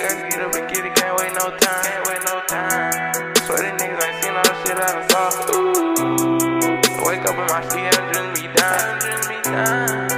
gotta get up and get it, can't wait no time. Can't wait no time. Swear these niggas ain't seen all the shit I done saw. Ooh. Wake up in my sleep and drink me down.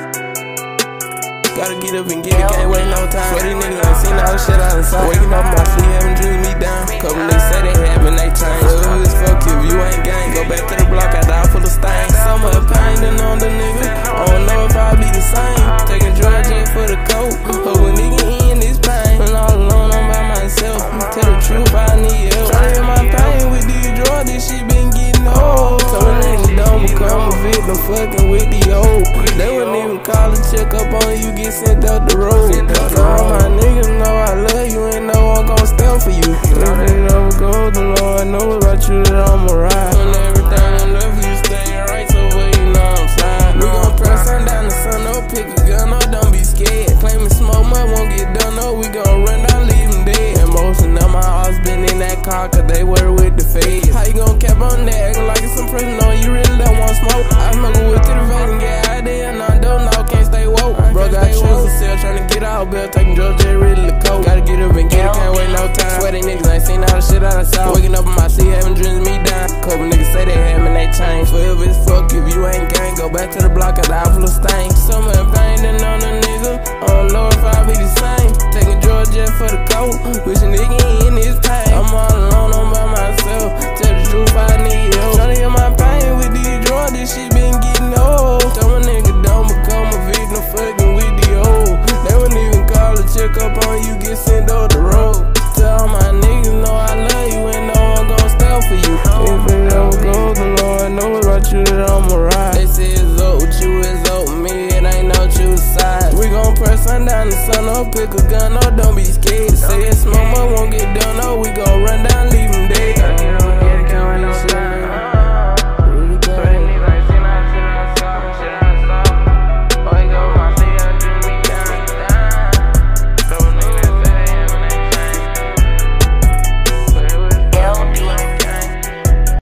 Gotta get up and get it, can't wait no time. Swear these niggas ain't seen all the shit I done saw. Waking up in my sleep, having dreams me down. Couple niggas say they having they change. Well, as fuck if you ain't gang. Go back to the block, I die full of stains. Summer of pain, done on the nigga. I don't know if I'll be the same. Taking drugs in for the coat. But when nigga in this pain, when all alone, I'm by myself. Tell the truth, I need help. Tryna hear my pain with these drugs, this shit been getting old. So a nigga don't become a victim, fucking with the old. They wouldn't even call and check up on you, get sent out the road. So all my niggas know I love you and know I'm gon' stand for you. If it ever goes, the Lord knows about you that I'ma ride. When everything I love you, stay right, so well you know I'm sliding. We gon' press sundown the sun, no pick a gun, no don't be scared. Claiming smoke, my won't get done, no we gon' run down, leave them dead. And most of them my heart's been in that car, cause they were with the feds. How you gon' cap on that, acting like it's some prison, no you really don't want smoke. I smoke a whip to the vein and get out there, and I don't know, can't stay woke. Bro got shoes to sell, tryna get out, bill, taking drugs, just really the coke. Gotta get up and get it, can't wait no time. Swear these niggas ain't seen all the shit I done saw. Waking up in my seat, having dreams me down. Couple niggas say they having they change. Forever it's fuck if you ain't gang. Go back to the block, I die full of stains. Summer of pain, done on the nigga. I don't know if I'll be the same. Taking drugs just for the coat. Wish a nigga in his pain. I'm all alone, I'm by myself. Tell the truth, I need help. Tryna hear my pain with these drugs, this shit been getting old. So a nigga don't become a victim, fucking with the old. They wouldn't even call to check up on you, get sent on the road. Tell all my niggas know I love you and know I'm gon' stand for you. If it ever goes, the Lord knows about you that I'ma ride. They say it's up with you, it's up with me, it ain't no choose sides. We gon' press sundown the sun, no pick a gun, no don't be scared. Say it smoke, I won't get done, no we gon' run down, leave me.